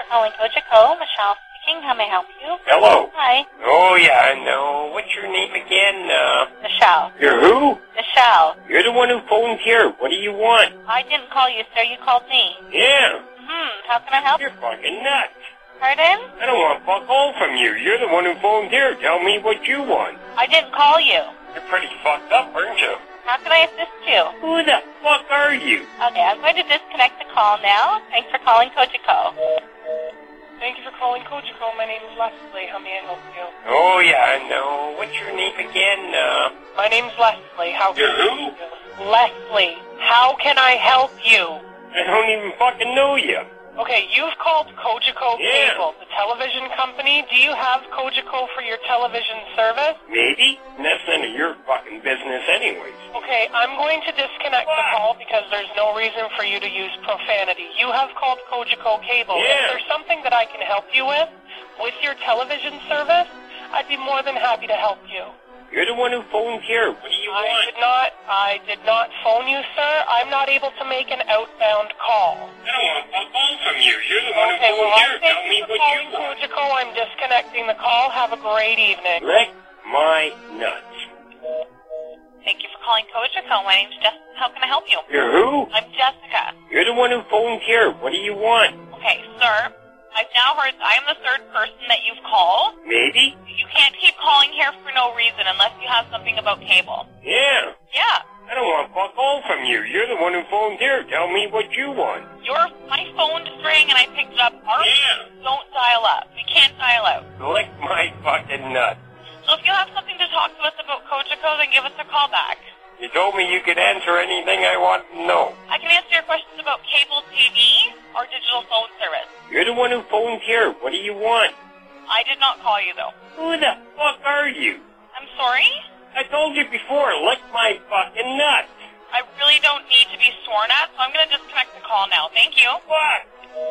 calling Cogeco. Michelle speaking. How may I help you? Hello. Hi. Oh, yeah, I know. What's your name again? Michelle. You're who? Michelle. You're the one who phoned here. What do you want? I didn't call you, sir. You called me. Yeah. How can I help? You're fucking nuts. Pardon? I don't want fuck all from you. You're the one who phoned here. Tell me what you want. I didn't call you. You're pretty fucked up, aren't you? How can I assist you? Who the fuck are you? Okay, I'm going to disconnect the call now. Thanks for calling Cogeco. Thank you for calling Cogeco. My name is Leslie. How may I help you? Oh, yeah, I know. What's your name again? My name's Leslie. How can You're I who? help you? Leslie. How can I help you? I don't even fucking know you. Okay, you've called Cogeco Yeah. Cable, the television company. Do you have Cogeco for your television service? Maybe. And that's none of your fucking business anyways. Okay, I'm going to disconnect the call because there's no reason for you to use profanity. You have called Cogeco Cable. Yeah. If there's something that I can help you with your television service, I'd be more than happy to help you. You're the one who phoned here. What do you want? I did not phone you, sir. I'm not able to make an outbound call. I don't want fuck all from you. You're the one who Okay, phoned well, here. Tell me thank you for what you calling want. Cogeco. I'm disconnecting the call. Have a great evening. Lick my nuts. Thank you for calling Cogeco. My name's Jessica. How can I help you? You're who? I'm Jessica. You're the one who phoned here. What do you want? Okay, sir. I've now heard I am the third person that you've called. Maybe? You can't keep calling here for no reason unless you have something about cable. Yeah. Yeah. I don't want fuck all from you. You're the one who phoned here. Tell me what you want. My phone just rang and I picked it up. Our Yeah. don't dial up. We can't dial out. Lick my fucking nuts. So if you have something to talk to us about Cogeco, then give us a call back. You told me you could answer anything I want to know. I can answer your questions about cable TV or digital phone service. You're the one who phoned here. What do you want? I did not call you, though. Who the fuck are you? I'm sorry? I told you before, lick my fucking nuts. I really don't need to be sworn at, so I'm going to disconnect the call now. Thank you. What?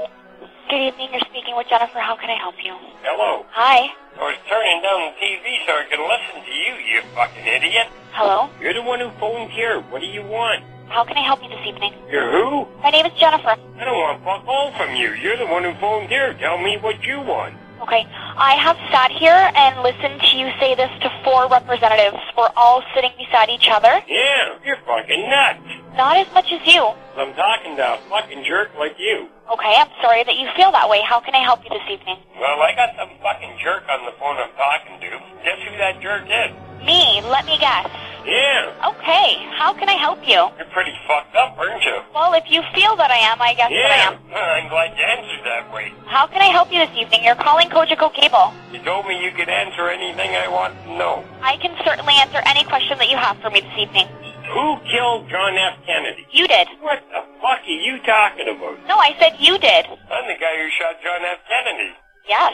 Good evening. You're speaking with Jennifer. How can I help you? Hello. Hi. I was turning down the TV so I could listen to you, you fucking idiot. Hello. You're the one who phoned here. What do you want? How can I help you this evening? You're who? My name is Jennifer. I don't want fuck all from you. You're the one who phoned here. Tell me what you want. Okay. I have sat here and listened to you say this to 4 representatives. We're all sitting beside each other. Yeah, you're fucking nuts. Not as much as you. I'm talking to a fucking jerk like you. Okay, I'm sorry that you feel that way. How can I help you this evening? Well, I got some fucking jerk on the phone I'm talking to. Guess who that jerk is? Me. Let me guess. Yeah. Okay. How can I help you? You're pretty fucked up, aren't you? Well, if you feel that I am, I guess that I Yeah. am. I'm glad you answered that way. How can I help you this evening? You're calling Cogeco Cable. You told me you could answer anything I want to know. I can certainly answer any question that you have for me this evening. Who killed John F. Kennedy? You did. What the fuck are you talking about? No, I said you did. I'm the guy who shot John F. Kennedy. Yes.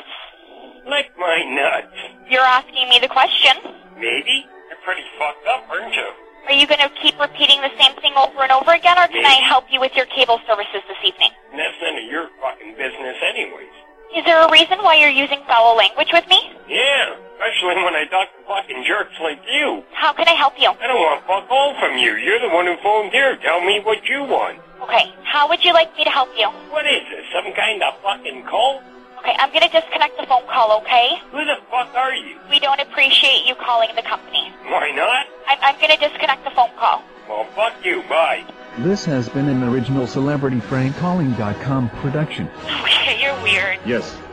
Lick my nuts. You're asking me the question. Maybe? You're pretty fucked up, aren't you? Are you going to keep repeating the same thing over and over again, or can I help you with your cable services this evening? And that's none of your fucking business anyways. Is there a reason why you're using foul language with me? Yeah, especially when I talk to fucking jerks like you. How can I help you? I don't want fuck all from you. You're the one who phoned here. Tell me what you want. Okay, how would you like me to help you? What is this, some kind of fucking cult? Okay, I'm going to disconnect the phone call, okay? Who the fuck are you? We don't appreciate you calling the company. Why not? I'm going to disconnect the phone call. Well, fuck you. Bye. This has been an original CelebrityFrankCalling.com production. Okay, you're weird. Yes,